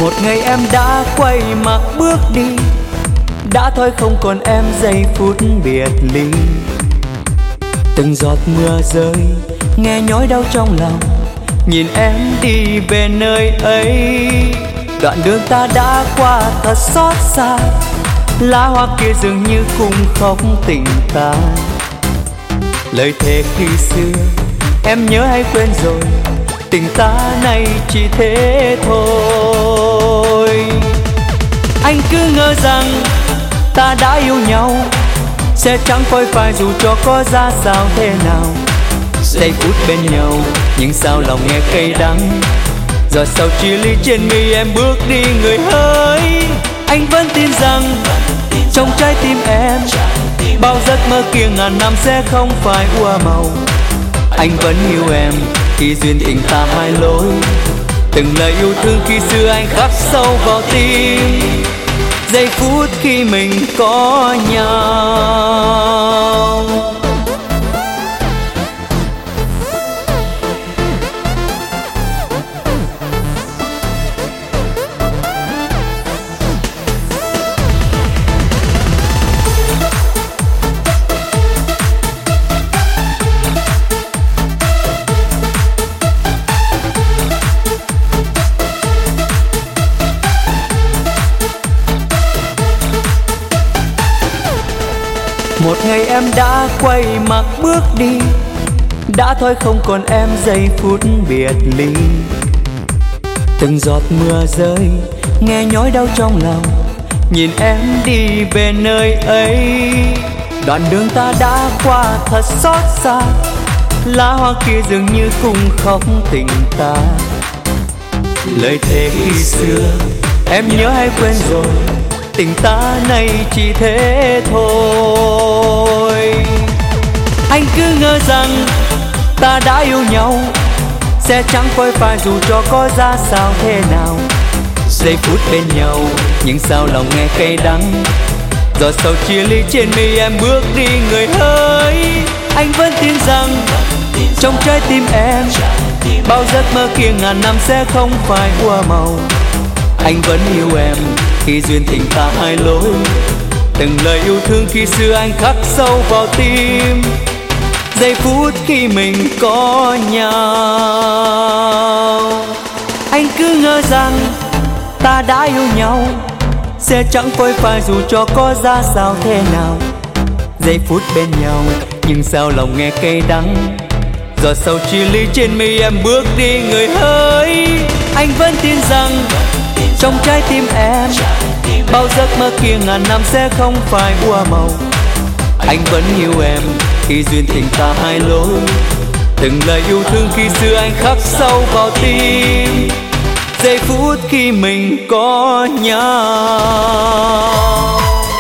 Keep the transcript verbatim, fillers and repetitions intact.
Một ngày em đã quay mặt bước đi, đã thôi không còn em giây phút biệt ly. Từng giọt mưa rơi nghe nhói đau trong lòng, nhìn em đi về nơi ấy. Đoạn đường ta đã qua thật xót xa, lá hoa kia dường như cùng khóc tình ta. Lời thề khi xưa em nhớ hay quên rồi, tình ta nay chỉ thế thôi. Anh cứ ngỡ rằng ta đã yêu nhau, sẽ chẳng phôi phai dù cho có ra sao thế nào. Giây phút bên nhau nhưng sao lòng nghe cay đắng, giọt sầu chia ly trên mi em bước đi người hỡi. Anh vẫn tin rằng trong trái tim em bao giấc mơ kia ngàn năm sẽ không phải ua màu. Anh vẫn yêu em khi duyên tình ta hai lối, từng lời yêu thương khi xưa anh khắc sâu vào tim. Giây phút khi mình có nhau. Một ngày em đã quay mặt bước đi, đã thôi không còn em giây phút biệt ly. Từng giọt mưa rơi nghe nhói đau trong lòng, nhìn em đi về nơi ấy. Đoạn đường ta đã qua thật xót xa, lá hoa kia dường như cùng khóc tình ta. Lời thề khi xưa em nhớ hay quên rồi, tình ta nay chỉ thế thôi. Anh cứ ngỡ rằng ta đã yêu nhau, sẽ chẳng phôi phai dù cho có ra sao thế nào. Giây phút bên nhau nhưng sao lòng nghe cay đắng, giọt sầu chia ly trên mi em bước đi người hỡi. Anh vẫn tin rằng trong trái tim em bao giấc mơ kia ngàn năm sẽ không phải ua màu. Anh vẫn yêu em khi duyên tình ta hai lối, từng lời yêu thương khi xưa anh khắc sâu vào tim. Giây phút khi mình có nhau, anh cứ ngỡ rằng ta đã yêu nhau, sẽ chẳng phôi phai dù cho có ra sao thế nào. Giây phút bên nhau nhưng sao lòng nghe cay đắng, giọt sầu chia ly trên mi em bước đi người hỡi. Anh vẫn tin rằng trong trái tim em bao giấc mơ kia ngàn năm sẽ không phải ua màu. Anh vẫn yêu em khi duyên tình ta hai lối, từng lời yêu thương khi xưa anh khắc sâu vào tim. Giây phút khi mình có nhau.